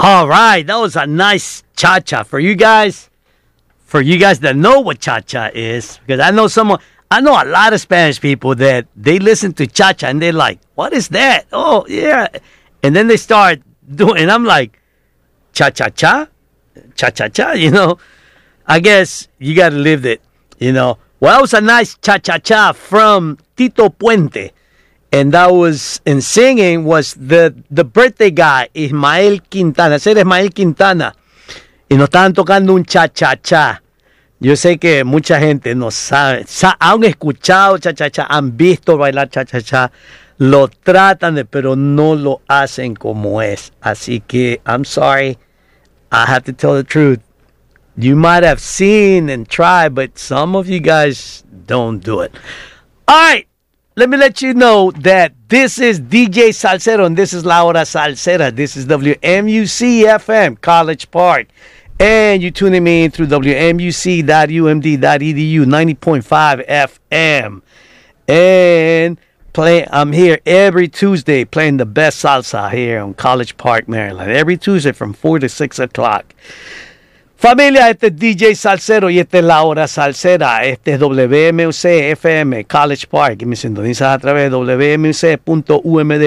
All right, that was a nice cha-cha for you guys. For you guys that know what cha-cha is, because I know a lot of Spanish people that they listen to cha-cha and they're like, "What is that?" Oh, yeah, and then they start doing, and I'm like, cha-cha-cha, cha-cha-cha. You know, I guess you got to live it. You know, well, that was a nice cha-cha-cha from Tito Puente. And that was, in singing, was the birthday guy, Ismael Quintana. Ese era Ismael Quintana. Y nos estaban tocando un cha-cha-cha. Yo sé que mucha gente no sabe. Han escuchado cha-cha-cha, han visto bailar cha-cha-cha. Lo tratan de, pero no lo hacen como es. Así que, I'm sorry. I have to tell the truth. You might have seen and tried, but some of you guys don't do it. All right. Let me let you know that this is DJ Salsero and this is La Hora Salsera. This is WMUC-FM, College Park. And you're tuning me in through WMUC.umd.edu, 90.5 FM. And I'm here every Tuesday playing the best salsa here on College Park, Maryland. Every Tuesday from 4 to 6 o'clock. Familia, este es DJ Salsero y esta es La Hora Salsera. Este es WMUC FM College Park. Y me sintonizas a través de wmuc.umd.edu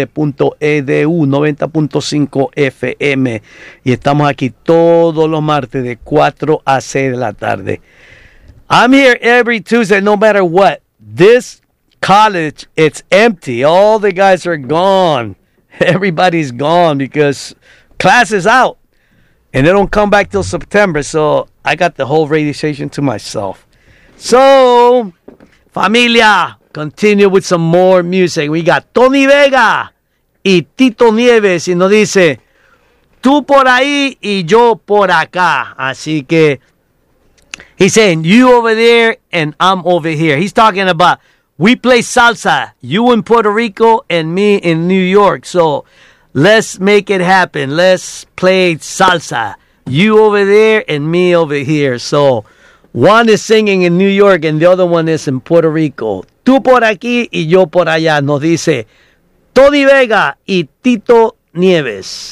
90.5 FM. Y estamos aquí todos los martes de 4 a 6 de la tarde. I'm here every Tuesday no matter what. This college, it's empty. All the guys are gone. Everybody's gone because class is out. And they don't come back till September, so I got the whole radio station to myself. So, familia, continue with some more music. We got Tony Vega y Tito Nieves, y nos dice, tú por ahí y yo por acá. Así que, he's saying, you over there and I'm over here. He's talking about, we play salsa, you in Puerto Rico and me in New York, so let's make it happen. Let's play salsa. You over there and me over here. So one is singing in New York and the other one is in Puerto Rico. Tú por aquí y yo por allá. Nos dice Tony Vega y Tito Nieves.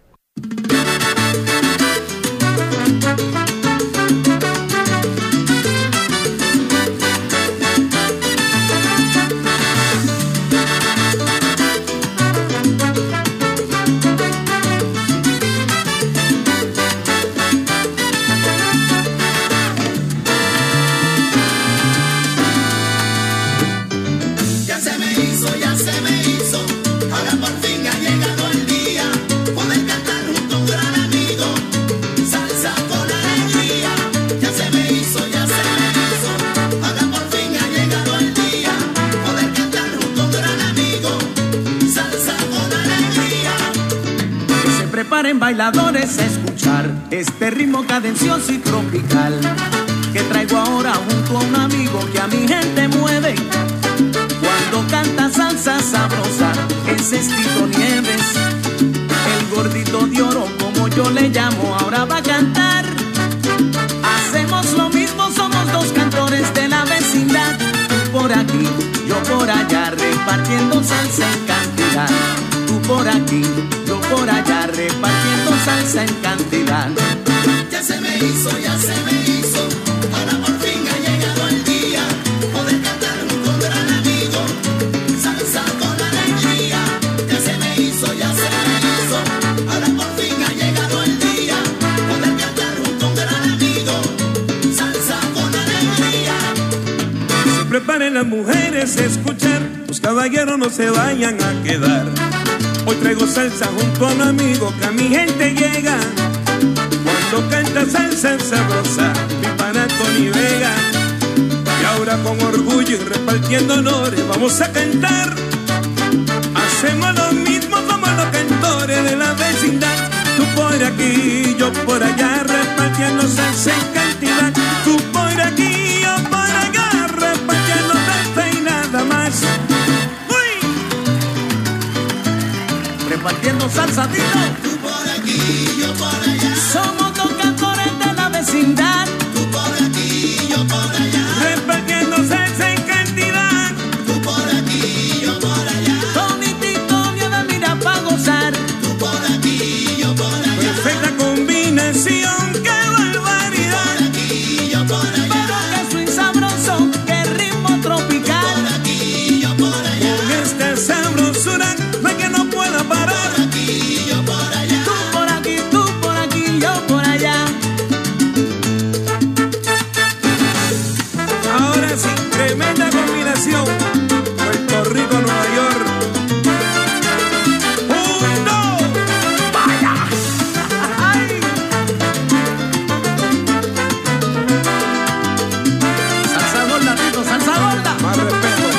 Preparen bailadores a escuchar este ritmo cadencioso y tropical que traigo ahora junto a un amigo que a mi gente mueve cuando canta salsa sabrosa. Ese es Tito Nieves, el gordito de oro como yo le llamo, ahora va a cantar. Hacemos lo mismo, somos dos cantores de la vecindad, tú por aquí, yo por allá, repartiendo salsa en cantidad. Tú por aquí, yo por allá, repartiendo salsa en cantidad. Ya se me hizo, ahora por fin ha llegado el día, poder cantar junto a un gran amigo, salsa con alegría. Ya se me hizo, ahora por fin ha llegado el día, poder cantar junto a un gran amigo, salsa con alegría. Se preparen las mujeres a escuchar, los caballeros no se vayan a quedar. Hoy traigo salsa junto a un amigo que a mi gente llega cuando canta salsa sabrosa, mi pana Tony Vega. Y ahora con orgullo y repartiendo honores vamos a cantar. Hacemos lo mismo como los cantores de la vecindad. Tú por aquí, yo por allá, repartiendo salsa en cantidad. Tú por aquí, yo por allá, repartiendo salsa y nada más. Repartiendo salsa, Tito. Tú por aquí, yo por allá. Somos dos cantores de la vecindad. Tú por aquí, yo por allá. Repartiendo salsa en cantidad. Tú por aquí, yo por allá. Tony, Tito, Nieves, mira pa' gozar. Tú por aquí, yo por allá. combinación Puerto Rico, Nueva York. ¡Juntos! ¡Vaya! ¡Ay! Salsa gorda, Tito, salsa gorda. Más respeto.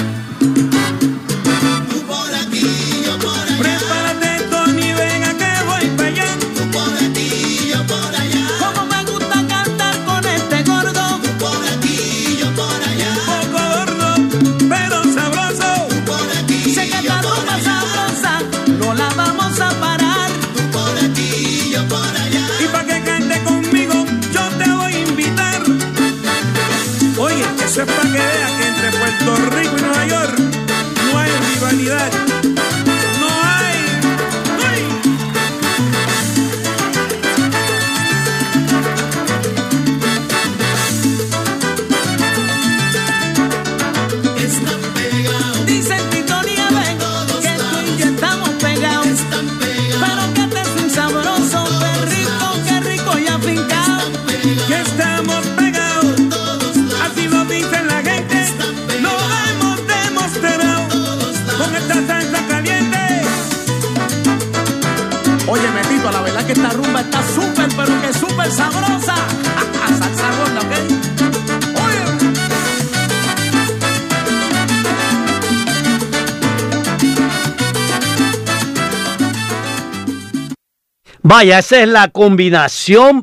Tú por aquí, yo por allá. Prepárate, Tony, venga que voy para allá. Tú por aquí, yo por allá. Como me gusta cantar con este gordo. Tú por aquí, yo por allá. Poco gordo, pero sabroso. Tú por aquí, Sé que yo esta por rumba allá. sabrosa no la vamos a parar. Tú por aquí, yo por allá. Y pa' que cante conmigo, yo te voy a invitar. Oye, eso es pa' que veas que entre Puerto Rico y Nueva York no hay rivalidad. No hay. ¡Ay! Están pegados, Dicen Tito Nieves que tú y yo estamos pegados. están pegados, Pero que este es un sabroso, qué rico y afincado. Que estamos pegados. Así lo dicen la gente. Lo hemos demostrado con esta salsa caliente. Oye, Tito, la verdad que esta rumba está súper, pero que súper sabrosa. Salsa gorda, ¿ok? Oye. Vaya, esa es la combinación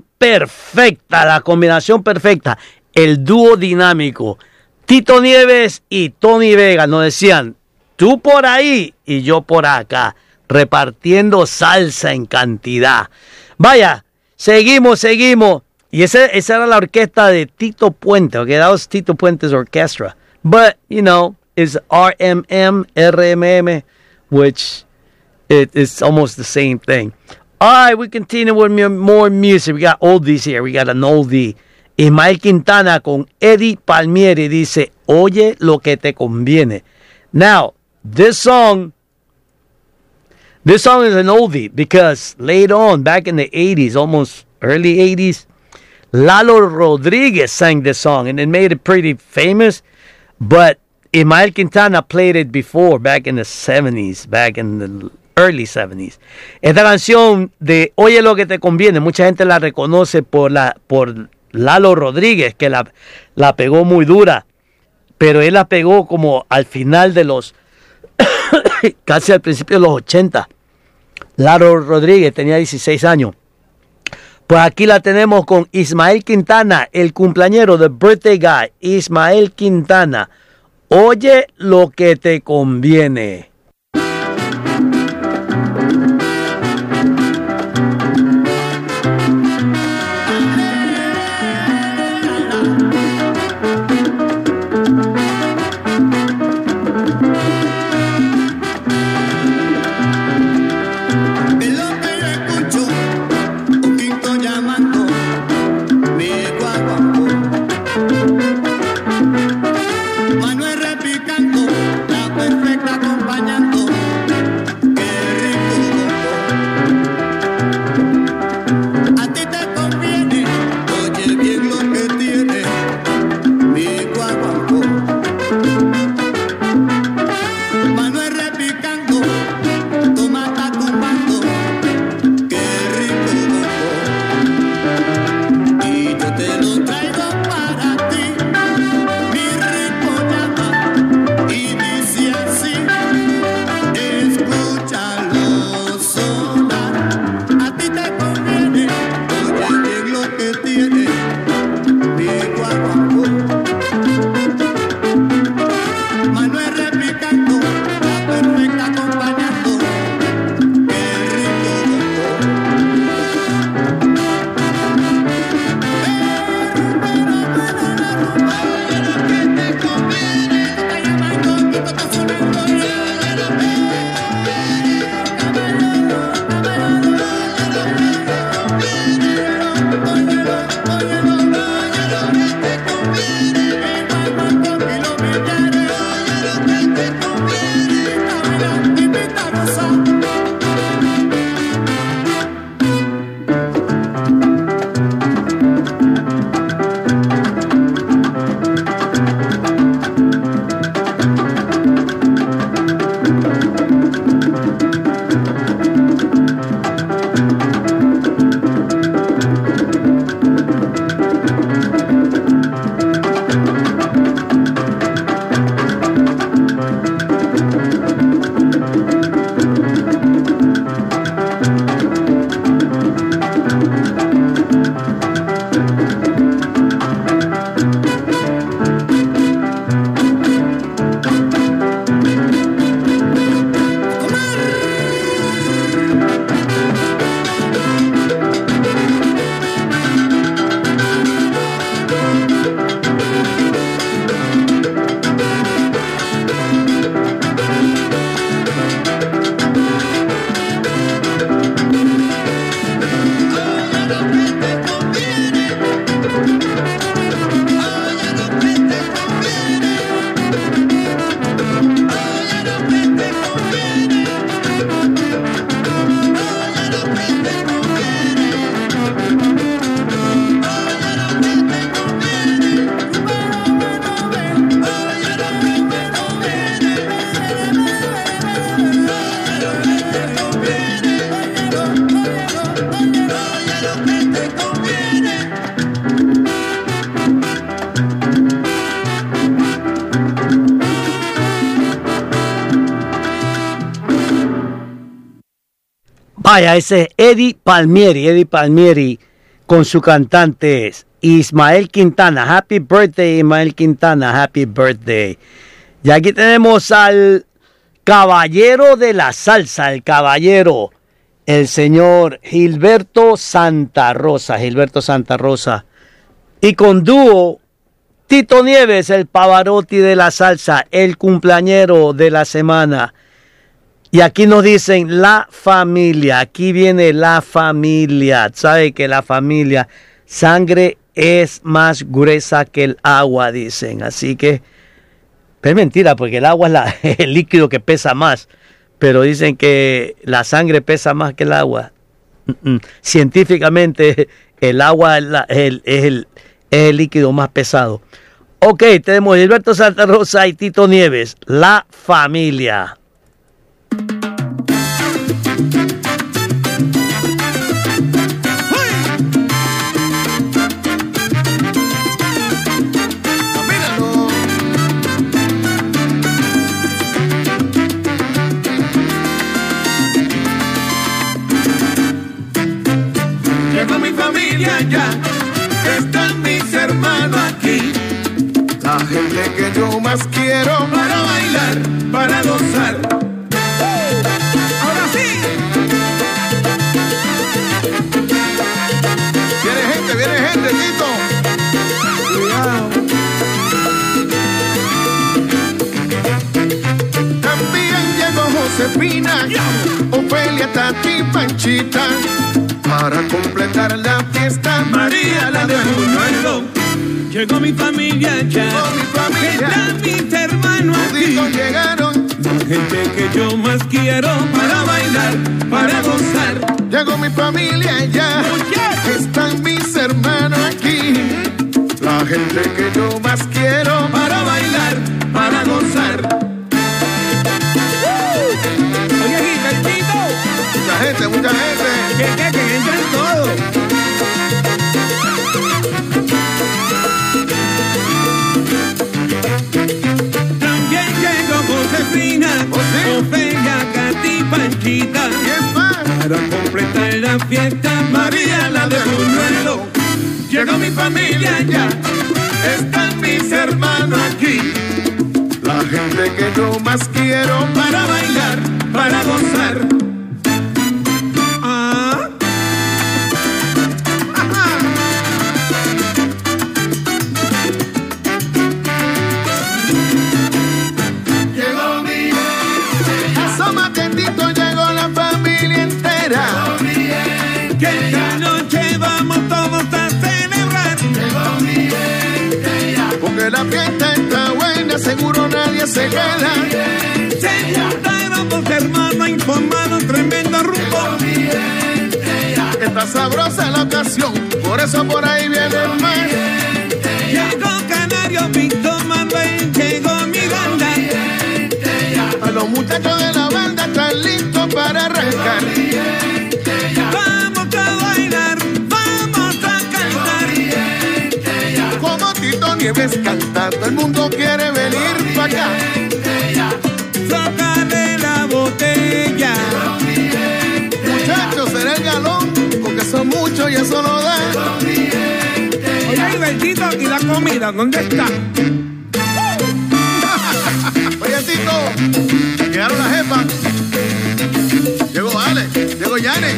perfecta. El dúo dinámico. Tito Nieves y Tony Vega nos decían, tú por ahí y yo por acá, repartiendo salsa en cantidad. Vaya, seguimos. Y esa era la orquesta de Tito Puente. Okay, that was Tito Puente's orchestra. But, you know, it's RMM, which it's almost the same thing. All right, we continue with more music. We got oldies here. We got an oldie. Ismael Quintana con Eddie Palmieri dice, oye lo que te conviene. Now, this song is an oldie because later on, back in the 80s, almost early 80s, Lalo Rodriguez sang this song and it made it pretty famous. But Ismael Quintana played it before, back in the 70s, back in the early 70s. Esta canción de Oye lo que te conviene, mucha gente la reconoce por Lalo Rodríguez, que la pegó muy dura, pero él la pegó como al final de los casi al principio de los 80. Lalo Rodríguez tenía 16 años. Pues aquí la tenemos con Ismael Quintana, el cumpleañero de Birthday Guy, Ismael Quintana. Oye lo que te conviene. es lo que yo escucho, un quinto llamando, mi guaguancó. Manuel replicando, la perfecta compañía. Vaya, ese es Eddie Palmieri con su cantante Ismael Quintana. Happy birthday, Ismael Quintana, happy birthday. Y aquí tenemos al caballero de la salsa, el señor Gilberto Santa Rosa. Y con dúo, Tito Nieves, el Pavarotti de la salsa, el cumpleañero de la semana. Y aquí nos dicen la familia, aquí viene la familia. ¿Sabe que la familia, sangre es más gruesa que el agua, dicen? Así que es mentira, porque el agua es el líquido que pesa más. Pero dicen que la sangre pesa más que el agua. Científicamente, el agua es el líquido más pesado. Ok, tenemos Gilberto Santa Rosa y Tito Nieves, la familia. Llegó mi familia ya, están mis hermanos aquí. La gente que yo más quiero para bailar, para gozar. Ahora sí. Viene gente, Tito. Cuidado. También llegó Josefina, Ofelia, Tati, Panchita. Para completar la fiesta, María la de Buñuelo. Llegó mi familia ya, están mis hermanos aquí. Toditos llegaron, La gente que yo más quiero para bailar, para gozar. Llegó mi familia ya, están mis hermanos aquí. La gente que yo más quiero para bailar, para gozar. Oye, Gilbertito, Mucha gente. que entren todos. También llegó Josefina, Ofelia, Katy, Panchita. ¿Quién más? Para completar la fiesta, María la de Buñuelo. Llegó mi familia ya, están mis hermanos aquí. La gente que yo más quiero para bailar, para gozar. Ah, Llegó mi asómate, Tito, llegó la familia entera. que esta noche vamos todos a celebrar. Porque la fiesta está buena, seguro nadie se queda. Se juntaron dos hermanos, informaron tremendo rumbo. Está sabrosa la ocasión, por eso por ahí viene más. Llegó Canario, Víctor Manuel, llegó mi banda. A los muchachos de la banda están listos para arrancar. Vamos a bailar, vamos a cantar. Como Tito Nieves cantando, el mundo quiere venir para acá. Sácale la botella. Muchachos, será el galón, porque son muchos y eso no da. Oye, Gilbertito, ¿y la comida dónde está? Oye, Tito, llegaron las jefas. Llegó Ale, llegó Yane.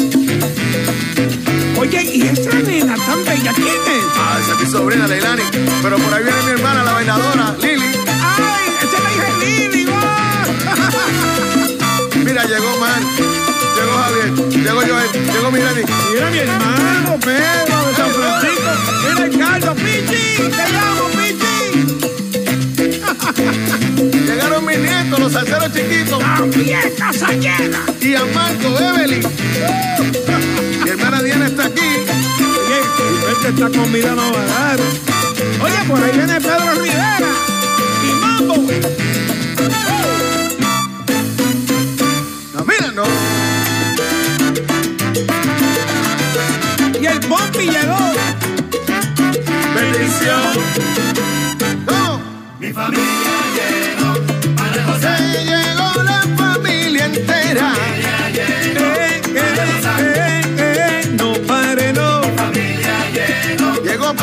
Oye, ¿y esa nena tan bella quién es? Ah, esa es mi sobrina Leilani. Pero por ahí viene mi hermana, la bailadora, Lili. ¡Ay, esa es la hija de Lili! Mira, llegó Man, llegó Javier, llegó Joel, llegó Mirani. Mira mi hermano Pedro de San Francisco. Mira el Carlos, Pichi. Te llamo, Pichi. Llegaron mis nietos, los salseros chiquitos. La fiesta se llena. Y a Marco, Evelyn. Mi hermana Diana está aquí. Oye, el que esta comida no va a dar. Oye, por ahí viene Pedro Rivera. Y Mambo. No, mira, no. Y el Pompi llegó. Bendición. No. Mi familia llegó para gozar. Se llegó la familia entera. Que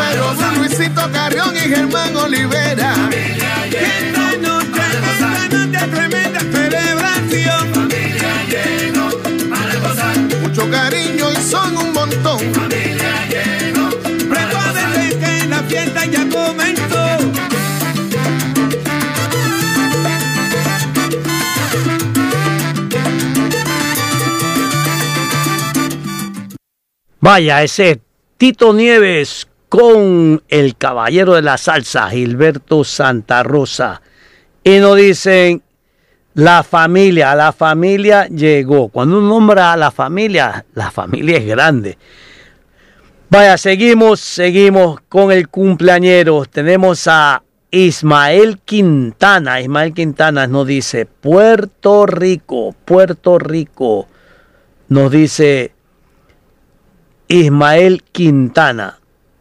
Romero, Luisito Carrión y Germán Olivera. Esta noche de tremenda celebración. Familia lleno para gozar. Mucho cariño y son un montón. Familia lleno. Prepárense que la fiesta ya comenzó. Vaya, ese Tito Nieves con el caballero de la salsa, Gilberto Santa Rosa. Y nos dicen, la familia llegó. Cuando uno nombra a la familia es grande. Vaya, seguimos con el cumpleañero. Tenemos a Ismael Quintana. Ismael Quintana nos dice, Puerto Rico. Nos dice Ismael Quintana.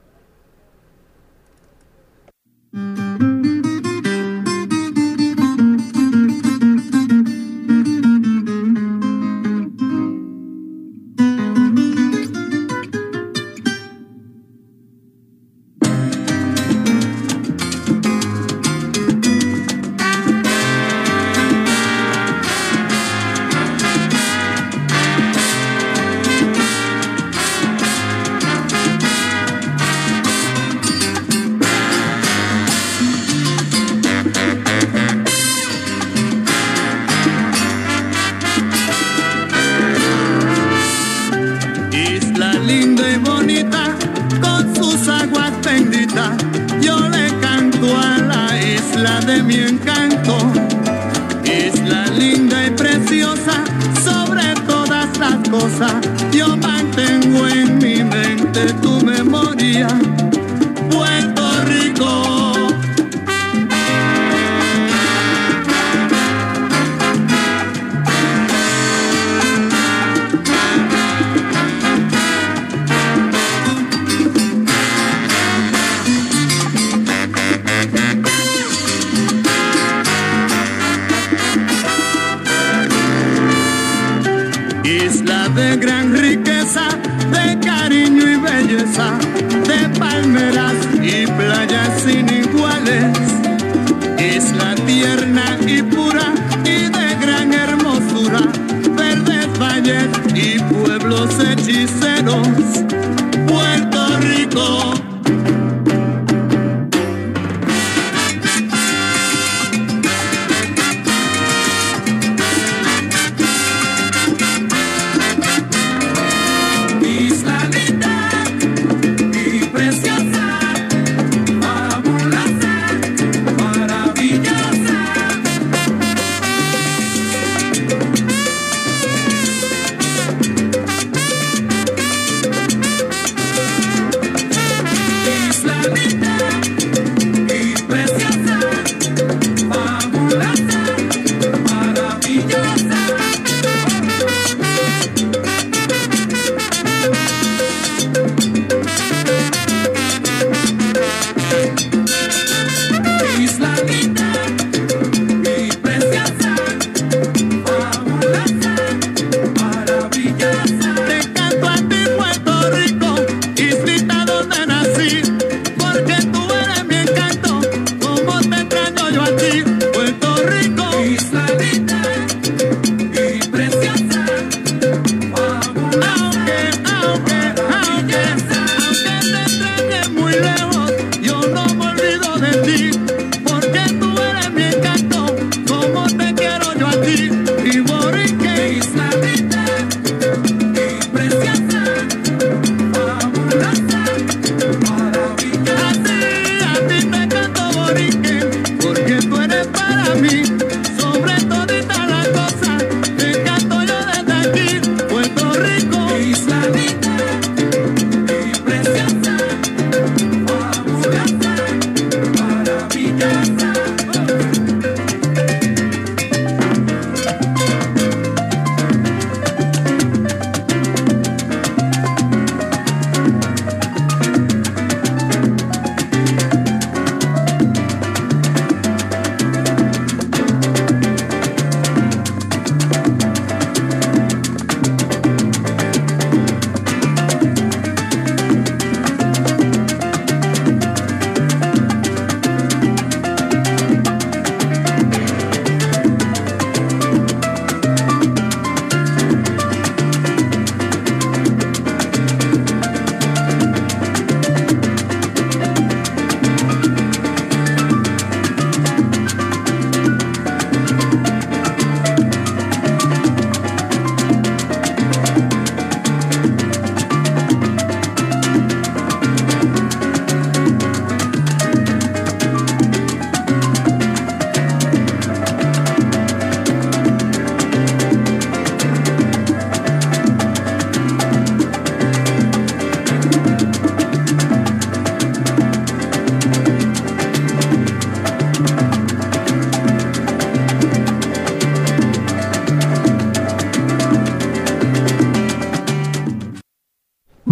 Yo mantengo en mi mente tu memoria, Puerto Rico. Isla de gran riqueza, de cariño y belleza, de palmas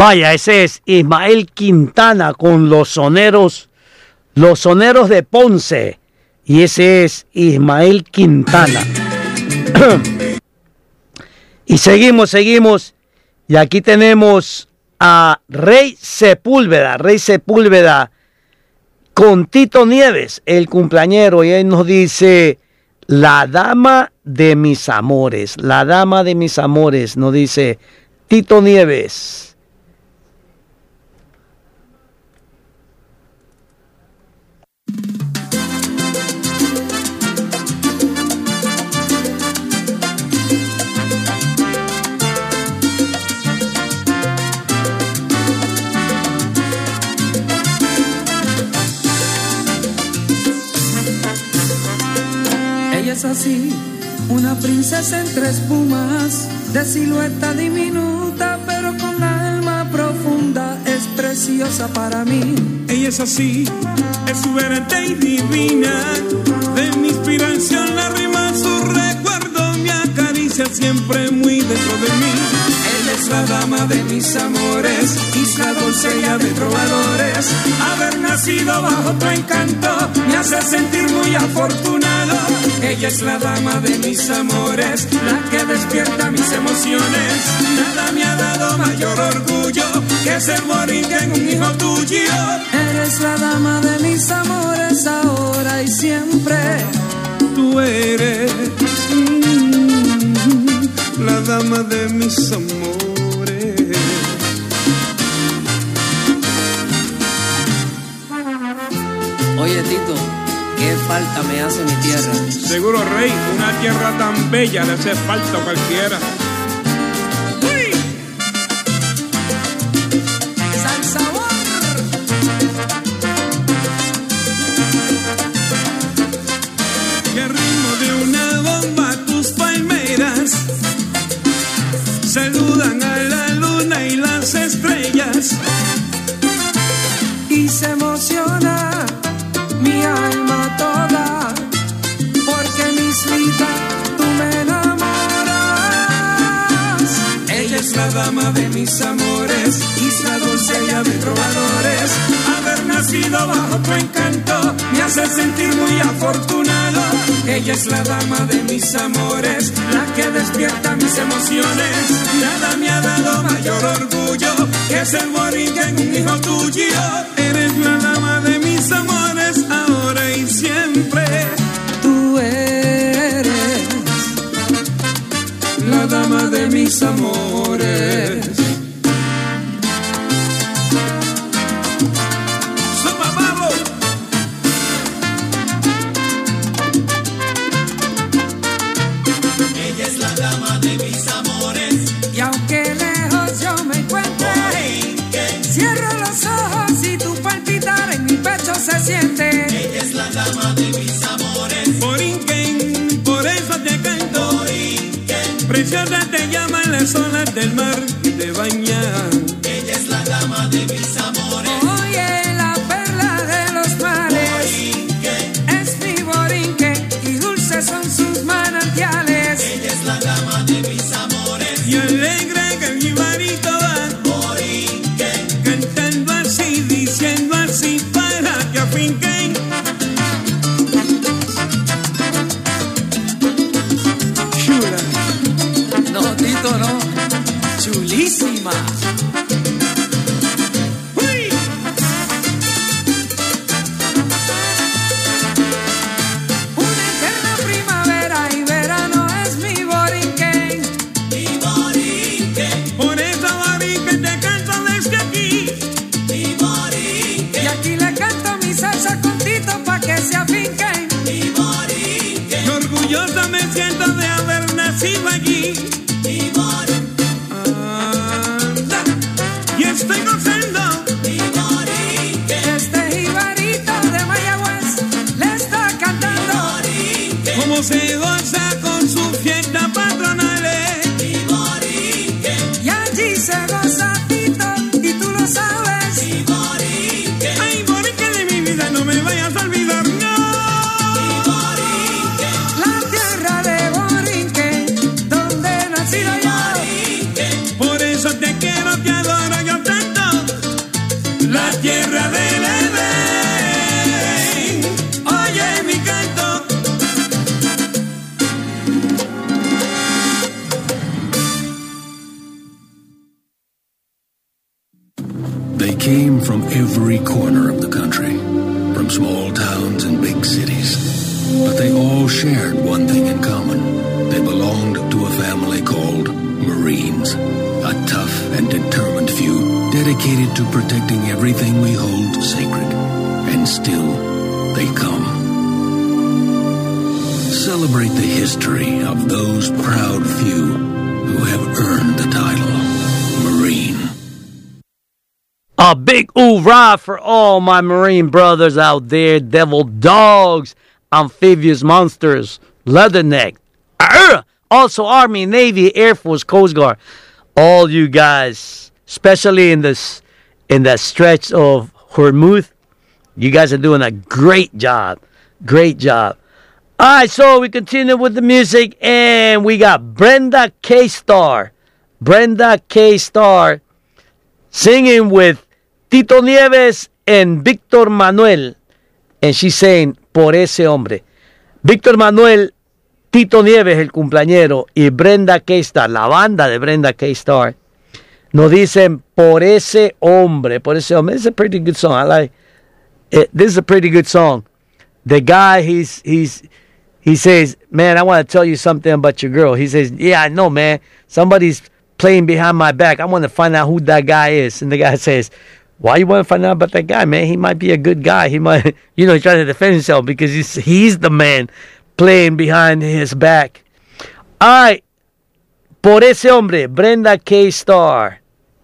Vaya, ese es Ismael Quintana con los soneros de Ponce. Y ese es Ismael Quintana. Y seguimos. Y aquí tenemos a Rey Sepúlveda con Tito Nieves, el cumpleañero. Y él nos dice, la dama de mis amores, nos dice Tito Nieves. Es así, una princesa entre espumas, de silueta diminuta, pero con la alma profunda, es preciosa para mí. Ella es así, exuberante y divina, de mi inspiración la rima, su recuerdo me acaricia siempre muy dentro de mí. Ella es la dama de mis amores, isla doncella de trovadores. Haber nacido bajo tu encanto me hace sentir muy afortunado. Ella es la dama de mis amores, la que despierta mis emociones. Nada me ha dado mayor orgullo que ser borinquen, un hijo tuyo. Eres la dama de mis amores, ahora y siempre. Tú eres la dama de mis amores. Oye, Tito, ¿qué falta me hace mi tierra? Seguro, Rey, una tierra tan bella le hace falta a cualquiera. ¡Uy! ¡Salsabor! ¡Qué ritmo de una bomba! Tus palmeras saludan a la luna y las estrellas. Y se emociona mi alma toda, porque mislita tú me enamoras. Ella es la dama de mis amores, isla doncella de trovadores. Haber nacido bajo tu encanto me hace sentir muy afortunado. Ella es la dama de mis amores, la que despierta mis emociones. Nada me ha dado mayor orgullo que ser borinquen, un hijo tuyo. Eres la dama de mis amores, ahora y siempre. Tú eres la dama de mis amores. ¡Sopa, babo! Ella es la dama de mis amores. Y aunque lejos yo me encuentre, cierro los ojos y tu palpitar en mi pecho se siente. Ella es la dama de mis amores. Borinquen, por eso te canto. Borinquen. Preciosa te llaman las olas del mar y te bañan. Ella es la dama de mis amores. Oye, la perla de los mares, Borinquen. es mi borinquen y dulces son sus manantiales. Ella es la dama de mis amores. Y alegre que el jibarito va Borinquen. cantando así, diciendo así para que afinquen. Chula. No, Tito, no. Chulísima. ¡Uy! Una eterna primavera y verano es mi borinquen. Mi borinquen. Por eso Borinquen te canto desde aquí. Mi borinquen. Y aquí le canto mi salsa con Tito pa' que se afinquen. Mi borinquen. Y orgullosa me siento de haber nacido allí. Mi borinquen. Anda, y estoy gozando. Mi borinquen. Este jibarito de Mayagüez le está cantando. Borinquen. Como se goza con su fiesta patronales. Mi borinquen. Y allí se goza Tito y tú lo sabes. Mi borinquen. Ay, Borinquen de mi vida, no me vayas a olvidar, no. Mi borinquen. La tierra de Borinquen, donde he nacido yo. Borinquen. Por eso te quiero, te adoro, yo te from every corner of the country, from small towns and big cities. But they all shared one thing in common. They belonged to a family called Marines, a tough and determined few dedicated to protecting everything we hold sacred. And still, they come. Celebrate the history of those proud few who have earned the title Marine. A big hoorah for all my Marine brothers out there. Devil dogs, amphibious monsters, leatherneck. Also Army, Navy, Air Force, Coast Guard. All you guys, especially in that stretch of Hormuz, you guys are doing a great job. Great job. All right, so we continue with the music, and we got Brenda K. Starr. Brenda K. Starr singing with Tito Nieves and Víctor Manuel. And she's saying, por ese hombre. Víctor Manuel, Tito Nieves, el cumpleañero, y Brenda K. Starr, la banda de Brenda K. Starr, nos dicen, por ese hombre, por ese hombre. It's a pretty good song. I like it. This is a pretty good song. The guy, he says, man, I want to tell you something about your girl. He says, yeah, I know, man. Somebody's playing behind my back. I want to find out who that guy is. And the guy says, why you want to find out about that guy, man? He might be a good guy. He might, he's trying to defend himself because he's the man playing behind his back. All right. Por ese hombre, Brenda K. Starr.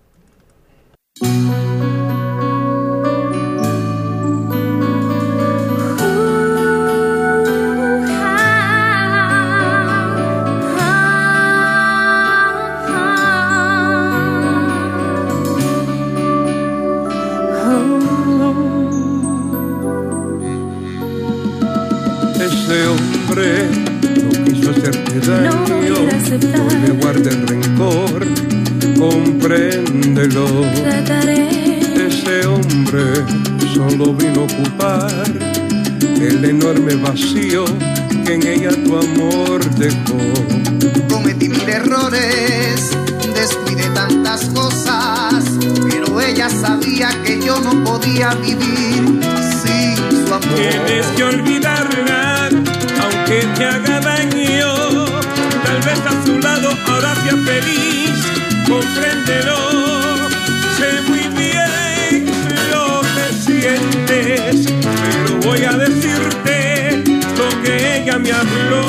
Ese hombre no quiso hacerte daño, no le guardes rencor, compréndelo. Ese hombre solo vino a ocupar el enorme vacío que en ella tu amor dejó. Cometí mil errores, descuidé tantas cosas, pero ella sabía que yo no podía vivir sin su amor. Tienes que olvidarla, aunque te haga daño. Tal vez a su lado ahora sea feliz, compréndelo. Sé muy bien lo que sientes, pero voy a decirte lo que ella me habló.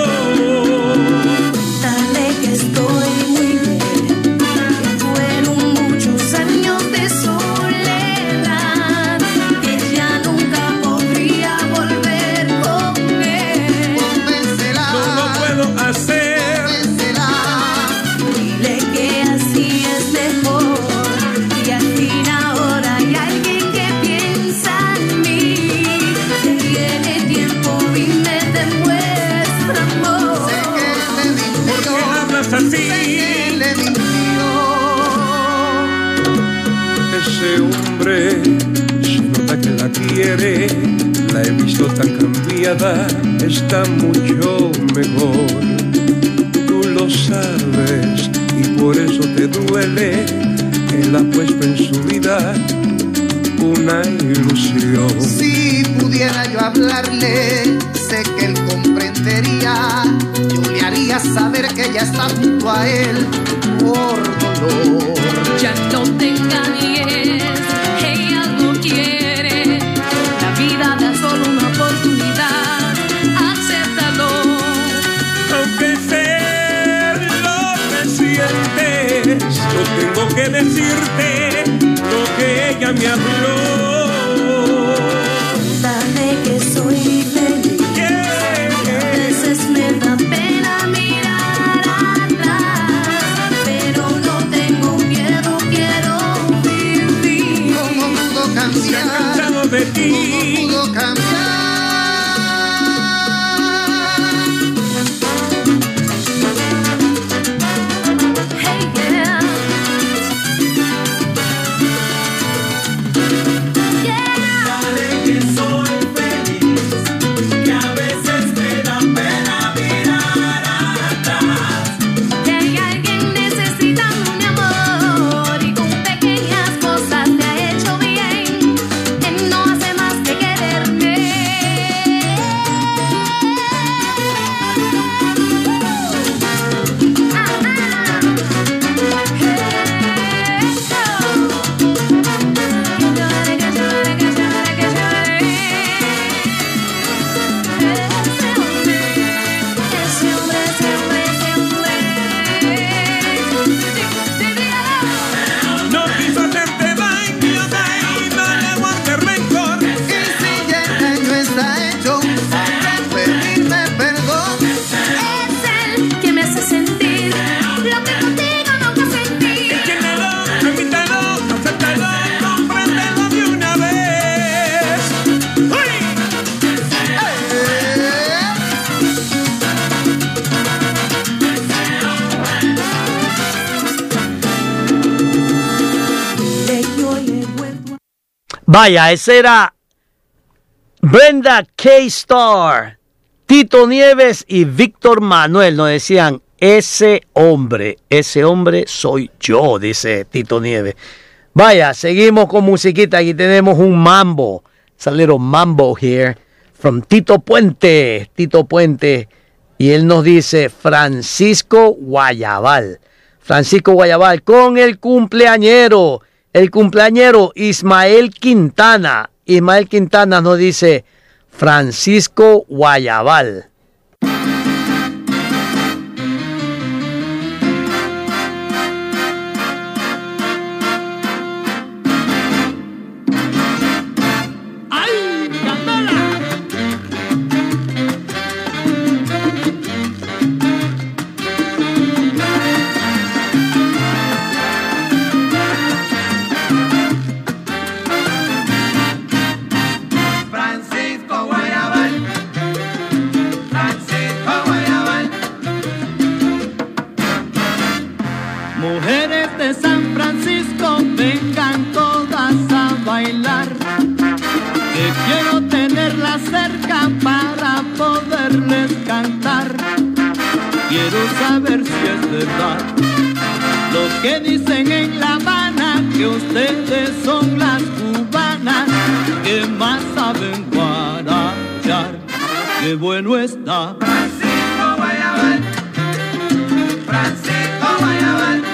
Dale que estoy muy bien, que fueron muchos años de soledad, que ya nunca podría volver con él. Convéncela, No lo puedo hacer. convéncela. Dile que así es mejor, y al fin ahora hay alguien que piensa en mí, que tiene tiempo y me demuestra amor. Sé que le ¿Por qué mintió, hablas sé así? que le mintió. Ese hombre se nota que la quiere, la he visto tan cambiada, está mucho mejor. Tú lo sabes y por eso te duele. Él ha puesto en su vida una ilusión. Si pudiera yo hablarle, sé que él comprendería. Yo le haría saber que ella está junto a él por dolor. Ya no te engañes, ella no quiere. La vida da solo una oportunidad, acéptalo. Aunque sé lo que sientes, yo tengo que decirte lo que ella me habló. Dale que soy feliz. A veces me da pena mirar atrás, pero no tengo miedo, quiero vivir. ¿Cómo pudo Se ha cambiar? cansado de ¿Cómo ti. pudo cambiar? Hey, yeah. está hecho para pedirme perdón. Es él que me hace sentir lo que contigo nunca sentí. Entiéndelo, permítelo, acéptalo, compréndelo de una vez. ¡Uy! Vaya, ese era Brenda K-Star, Tito Nieves y Víctor Manuel. Nos decían, ese hombre soy yo, dice Tito Nieves. Vaya, seguimos con musiquita. Aquí tenemos un mambo. It's a little mambo here from Tito Puente. Y él nos dice Francisco Guayabal. Francisco Guayabal con el cumpleañero Ismael Quintana. Ismael Quintana nos dice Francisco Guayabal. Francisco Guayabal, Francisco Guayabal. Mujeres de San Francisco, vengan todas a bailar. Que quiero tenerlas cerca para poderles cantar. Quiero saber si es verdad lo que dicen en La Habana, que ustedes son las cubanas que más saben guarachar. Qué bueno está Francisco Guayabal, Francisco Guayabal.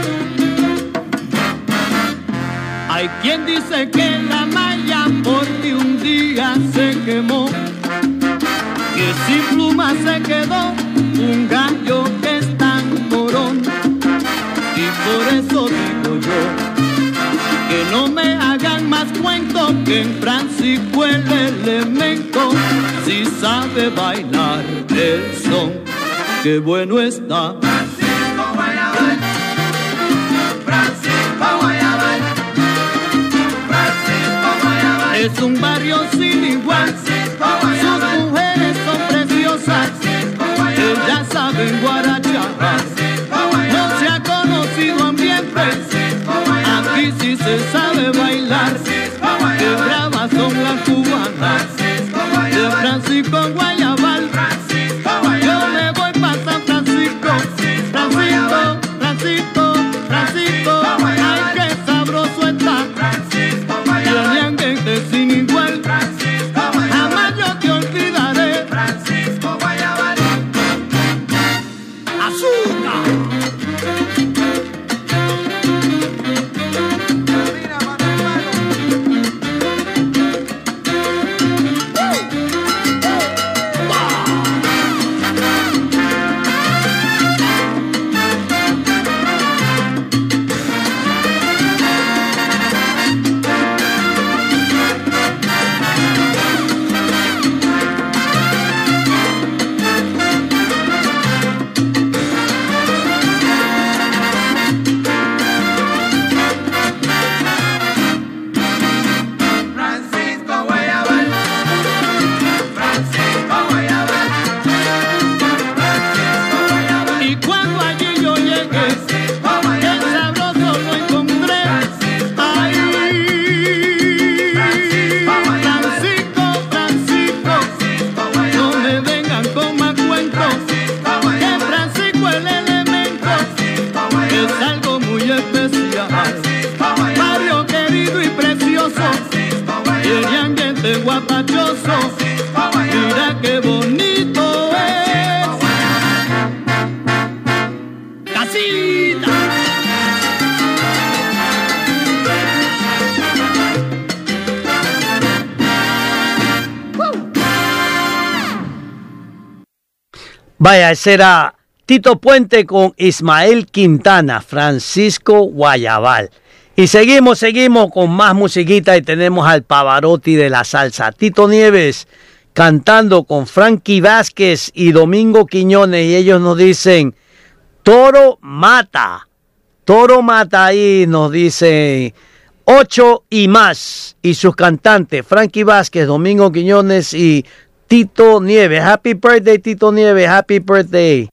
Hay quien dice que la malla porque un día se quemó, que sin pluma se quedó un gallo que es tan morón. Y por eso digo yo, que no me hagan más cuento, que en Francisco el elemento si sabe bailar el son. Qué bueno está Francisco Guayabal, Francisco Guayabal, Francisco Guayabal. Es un barrio sin igual, Francisco sus Guayabal, mujeres son preciosas, Francisco Guayabal, ellas saben guarachar. Francisco No Guayabal, se ha conocido ambiente, Francisco Guayabal, aquí sí se sabe bailar. Francisco Qué Guayabal, bravas son las cubanas Francisco de Guayabal, Francisco Guayabal. Francisco Yo Guayabal, me voy pa' San Francisco, Francisco, Francisco, Francisco. Ay, qué sabroso está, Francisco Guayabal, tienen gente sin igual. Francisco Guayabal, Jamás yo te olvidaré. Francisco Guayabal. Azúcar. Mira, mano, Francisco Guayabal, Francisco Guayabal, Francisco Guayabal, Y cuando allí yo llegué, Francisco qué Guayabal, sabroso lo encontré. Francisco Ay, Francisco Guayabal, Francisco, Francisco, Francisco no Guayabal, me vengan con más cuentos. Francisco Que Guayabal, Francisco el elemento Francisco es Guayabal, algo muy especial. Francisco Guayabal, Barrio querido y precioso, Francisco tiene Guayabal, ambiente guapachoso. Francisco Guayabal, Mira qué bonito es. Casita. Vaya, ese era Tito Puente con Ismael Quintana, Francisco Guayabal. Y seguimos con más musiquita y tenemos al Pavarotti de la salsa. Tito Nieves cantando con Frankie Vázquez y Domingo Quiñones, y ellos nos dicen, Toro Mata. Toro Mata, ahí nos dicen 8 y más. Y sus cantantes, Frankie Vázquez, Domingo Quiñones y Tito Nieves. Happy birthday, Tito Nieves. Happy birthday.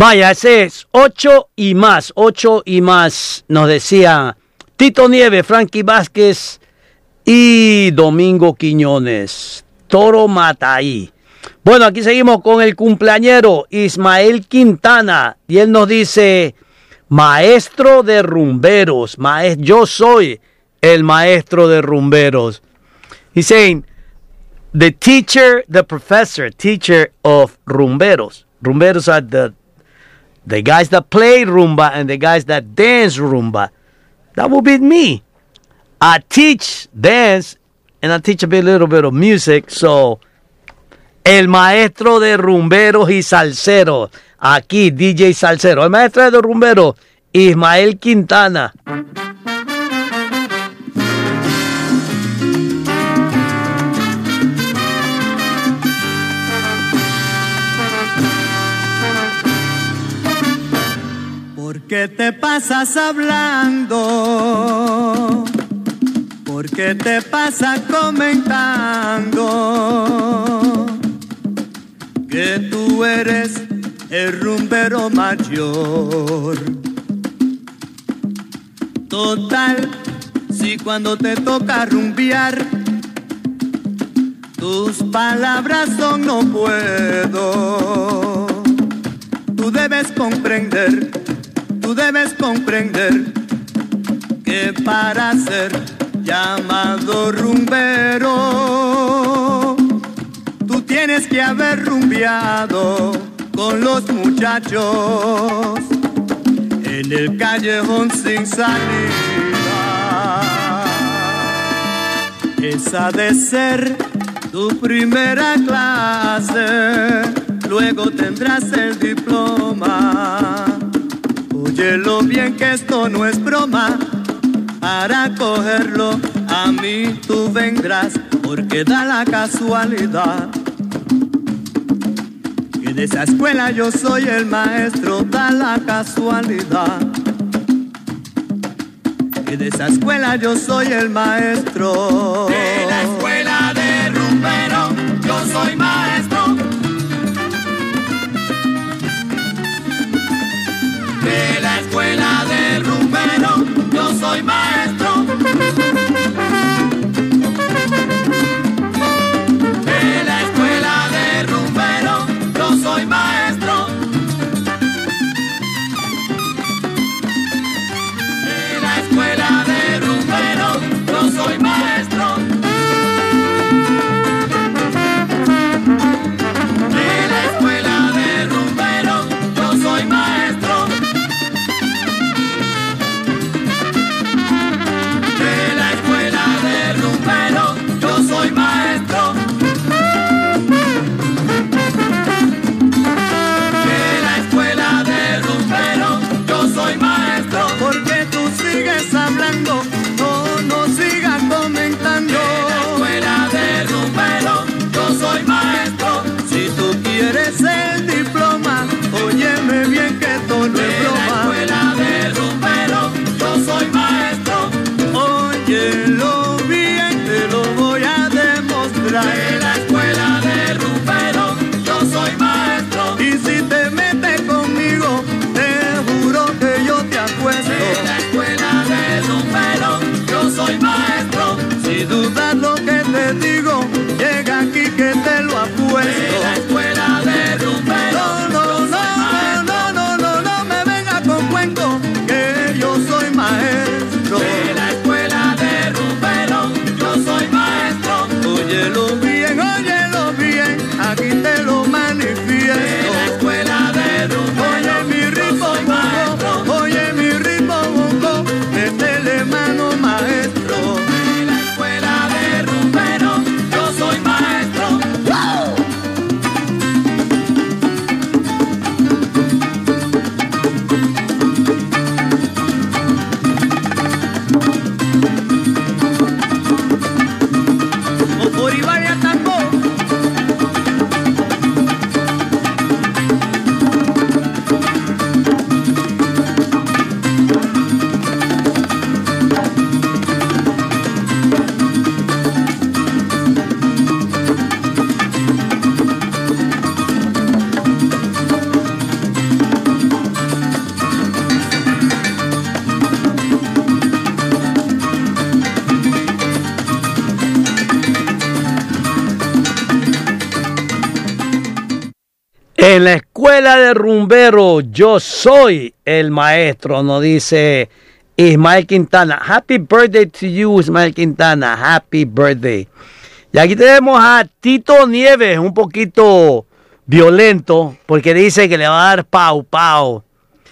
Vaya, ese es 8 y más, 8 y más, nos decía Tito Nieves, Frankie Vázquez y Domingo Quiñones. Toro Mataí. Bueno, aquí seguimos con el cumpleañero Ismael Quintana y él nos dice, maestro de rumberos, yo soy el maestro de rumberos. He's saying, the teacher of rumberos. Rumberos are the guys that play rumba and the guys that dance rumba. That would be me. I teach dance and I teach a little bit of music. So, el maestro de rumberos y salseros. Aquí, DJ Salsero. El maestro de rumberos, Ismael Quintana. ¿Por qué te pasas hablando? ¿Por qué te pasas comentando? Que tú eres el rumbero mayor. Total, si cuando te toca rumbear, tus palabras son no puedo. Tú debes comprender que para ser llamado rumbero, tú tienes que haber rumbeado con los muchachos en el callejón sin salida. Esa de ser tu primera clase, luego tendrás el diploma. Óyelo bien que esto no es broma, para cogerlo a mí tú vendrás, porque da la casualidad que de esa escuela yo soy el maestro, da la casualidad que de esa escuela yo soy el maestro. De la escuela de rumbero yo soy maestro. De la escuela de rumbero yo soy maestro. De la escuela de rumbero yo soy maestro. De la escuela de rumbero yo soy maestro. En la escuela de rumbero, yo soy el maestro, nos dice Ismael Quintana. Happy birthday to you, Ismael Quintana. Happy birthday. Y aquí tenemos a Tito Nieves, un poquito violento, porque dice que le va a dar pau pau.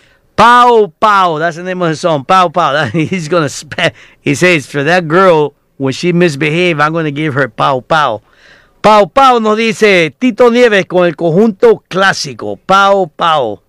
Pau pau, that's the name of the song. Pau pau. He's gonna he says, for that girl, when she misbehave, I'm gonna give her pau pau. Pau Pau nos dice Tito Nieves con el conjunto clásico. Pau Pau.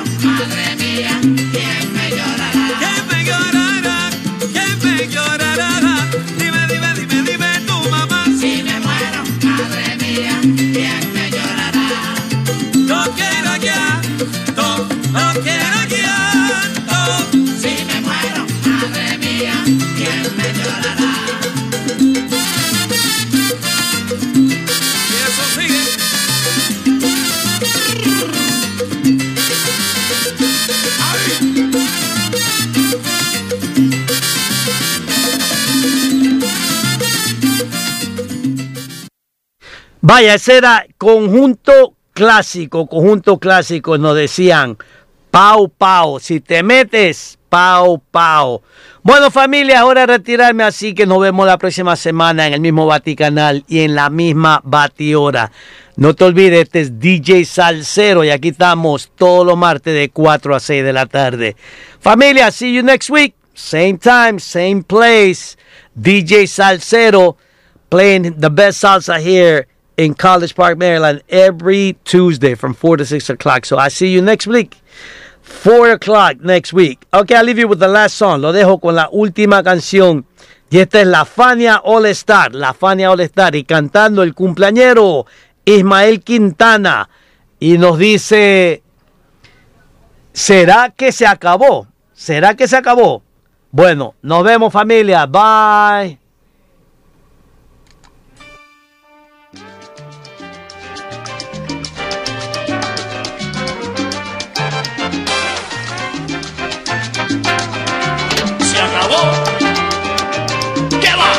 ¿Quién me llorará? Vaya, ese era conjunto clásico, nos decían, pau, pau, si te metes, pau, pau. Bueno, familia, es hora de retirarme, así que nos vemos la próxima semana en el mismo Baticanal y en la misma Batihora. No te olvides, este es DJ Salsero y aquí estamos todos los martes de 4 a 6 de la tarde. Familia, see you next week. Same time, same place. DJ Salsero playing the best salsa here in College Park, Maryland, every Tuesday from 4 to 6 o'clock. So I see you next week, 4 o'clock next week. Okay, I'll leave you with the last song. Lo dejo con la última canción. Y esta es la Fania All Star. La Fania All Star. Y cantando el cumpleañero Ismael Quintana. Y nos dice, ¿será que se acabó? ¿Será que se acabó? Bueno, nos vemos, familia. Bye. Se acabó. ¿Qué va?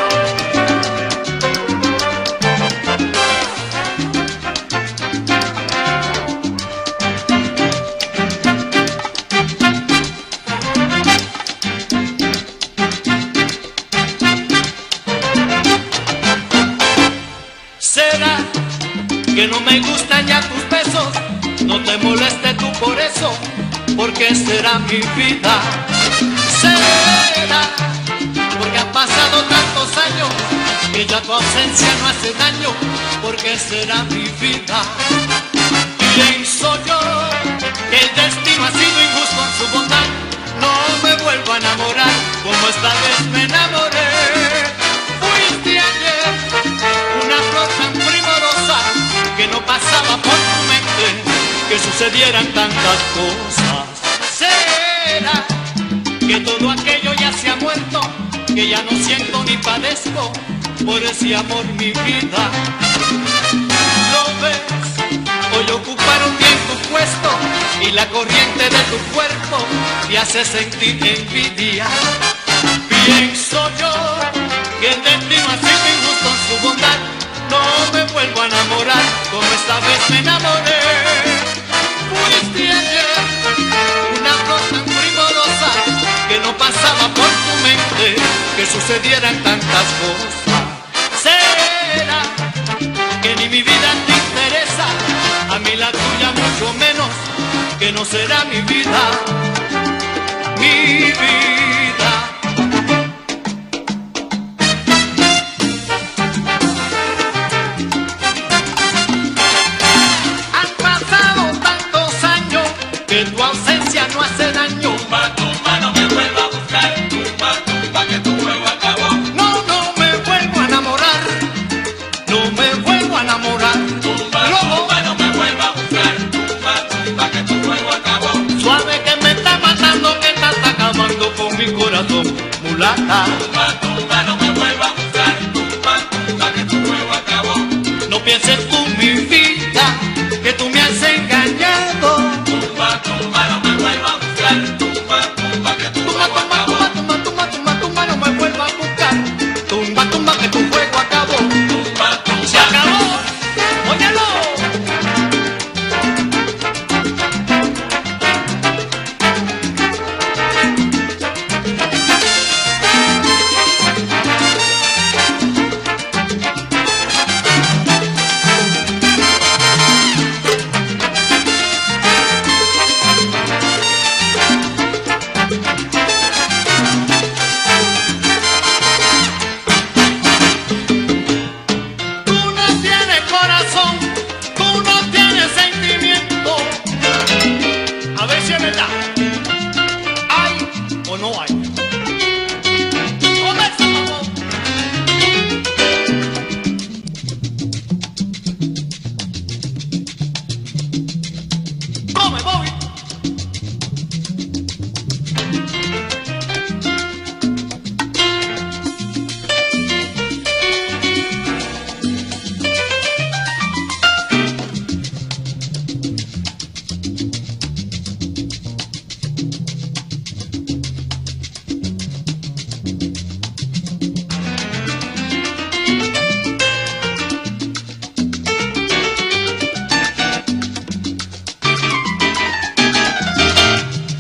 ¿Será que no me gustan ya tus besos? No te molestes tú por eso, porque será mi vida. Será porque han pasado tantos años que ya tu ausencia no hace daño, porque será mi vida. Pienso yo que el destino ha sido injusto en su bondad. No me vuelvo a enamorar como esta vez me enamoré. Fuiste ayer una flor tan primorosa que no pasaba por tu mente que sucedieran tantas cosas. Será que todo aquello ya se ha muerto, que ya no siento ni padezco por ese amor mi vida. ¿Lo ves? Hoy ocuparon bien tu puesto y la corriente de tu cuerpo te hace sentir envidia. Pienso yo que el destino ha sido injusto en su bondad. No me vuelvo a enamorar como esta vez me enamoré. Fuiste ayer una flor tan primorosa que no pasaba por tu mente que sucedieran tantas cosas. Será que ni mi vida te interesa, a mí la tuya mucho menos, que no será mi vida, mi vida.